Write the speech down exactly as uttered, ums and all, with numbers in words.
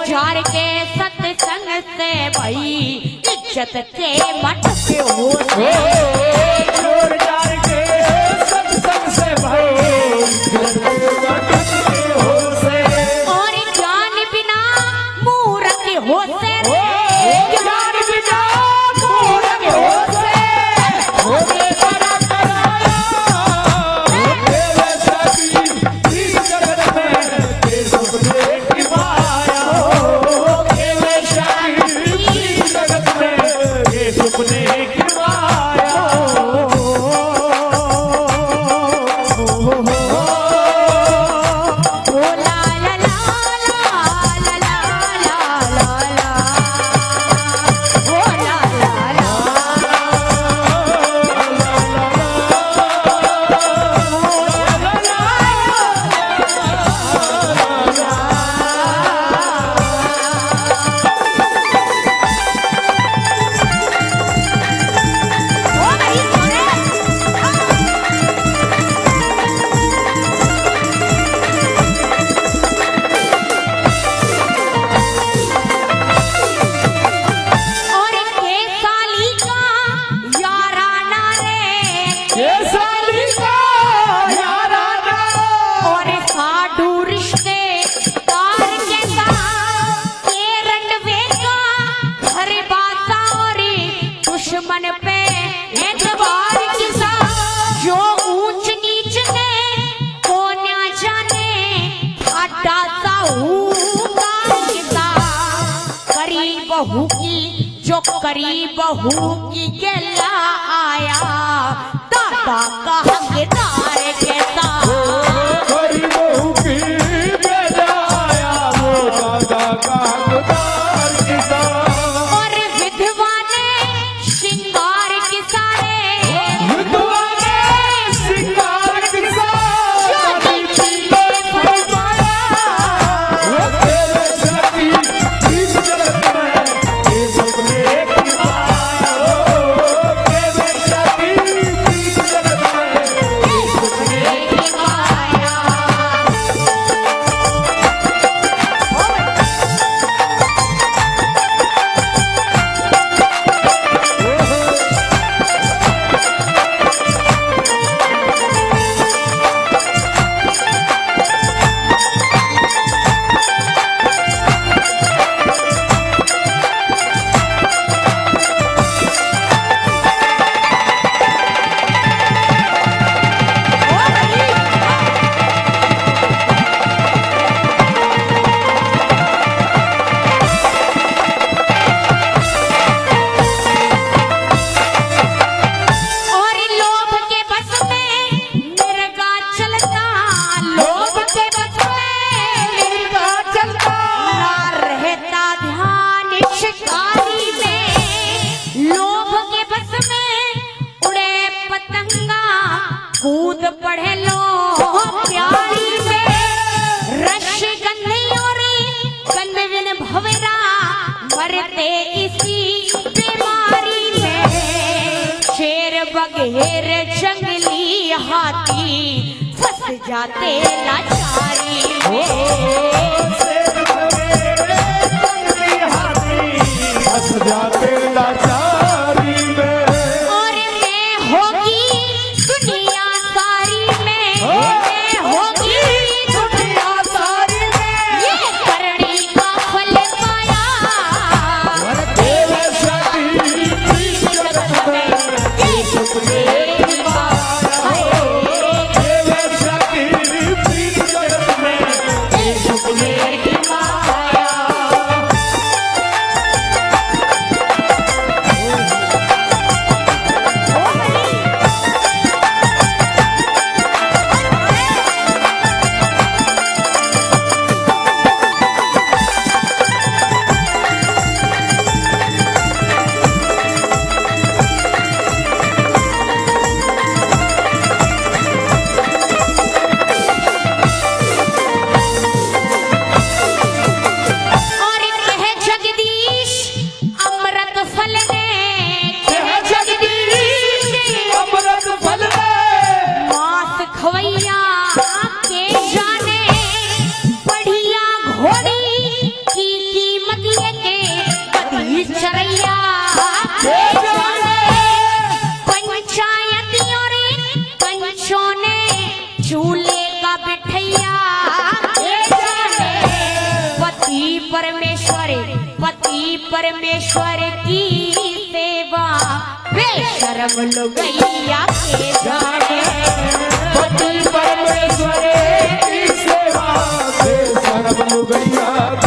jar के सत्संग से भाई इज्जत के मठ पे हो से चोर जार के सत्संग से भाई इज्जत के मठ पे हो से और जान बिना मूरख हो से जान बिना मूरख हो से होते बड़ा कराया तेरे सभी इस जगत में तेरे सपने की माया हो तेरे सभी इस जगत में तेरे सपने की माया ओ ला ला ला ला ला ला ला ला ओ ला ला ला ओ भाई सोने और के साली का याराना रे ये साली का याराना और साधु रिश्ते तार के साथ ये रंडवे का हर बासा और दुश्मन पे एतबार के साथ जो ऊंच नीच ने को ना जाने अड्डा सा हूँगा के साथ करी बहू की जो करी बहू की गेला आया दादा का हकदार के साथ कोई बहू की बेजाया वो दादा का हकदार किसान और विधवा ने श्रृंगार के सारे विधवा ने श्रृंगार किसान ज्योति पीले फरमाया वो तेरे सभी इस जगत में ये सपने की माया हो तेरे सभी इस जगत में ये सपने की माया और लोभ के बस में मिर्गा चलता लोभ के बस में मिर्गा चलता ना रहता ध्यान शिकारी में लोभ के बस में उड़े पतंगा कूद पड़े लो प्यारी में रश गंधी और गंध बिन भवरा मरते इसी बीमारी में शेर बघेर जंगली हाथी फंस जाते लाचारी में शेर सवेरे जंगली हाथी फंस जाते लाचारी में और मैं होगी दुनिया सारी में मैं होगी दुनिया सारी में ये करनी का फल पाया तेरे सभी इस जगत में ये सपने की माया हो तेरे सभी इस जगत में ये सपने परमेश्वर पति परमेश्वर की सेवा बेशरम लुगैया के जाने पति परमेश्वर की सेवा बेशरम लुगैया